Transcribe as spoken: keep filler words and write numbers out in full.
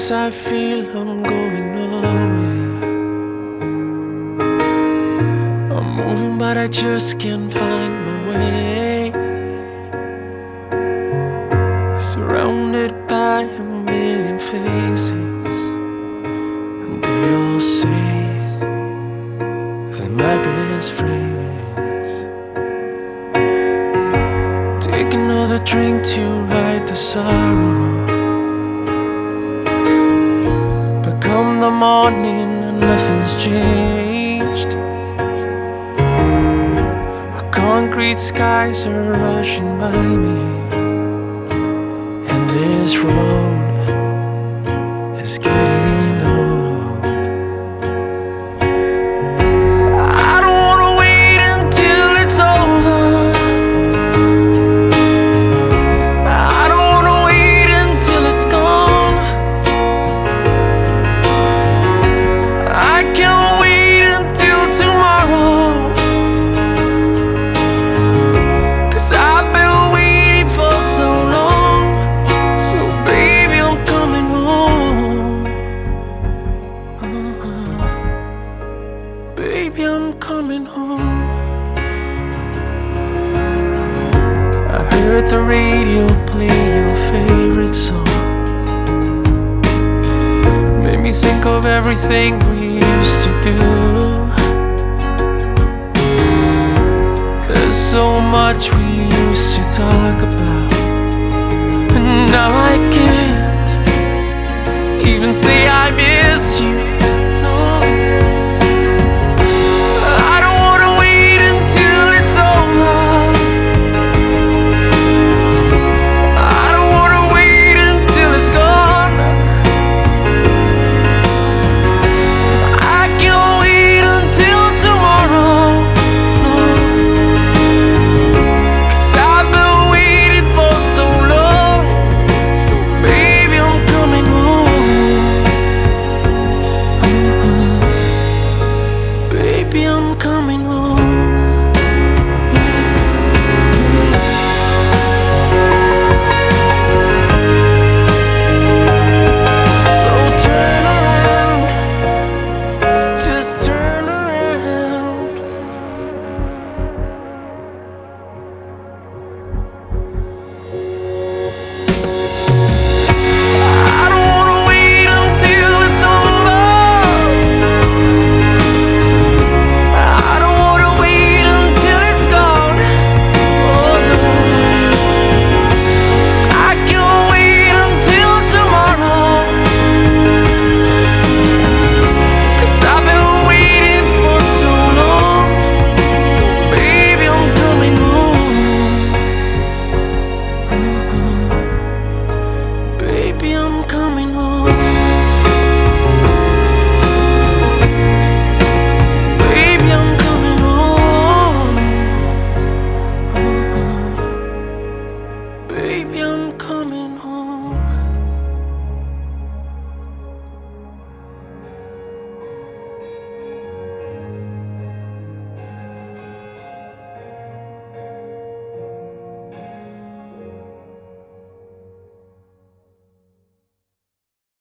Sometimes I feel I'm going nowhere. I'm moving but I just can't find my way. Surrounded by a million faces, and they all say they're my best friends. Take another drink to ride the sorrow. Come the morning and nothing's changed. Concrete skies are rushing by me, and this road is getting old. I don't wanna wait until it's over. I don't wanna wait until it's gone. I can't wait until tomorrow, 'cause I've been waiting for so long. So baby, I'm coming home. uh-huh. Baby, I'm coming home. I heard the radio play your favorite song. Made me think of everything we used to do. There's so much we used to talk about, and now I can't even say I miss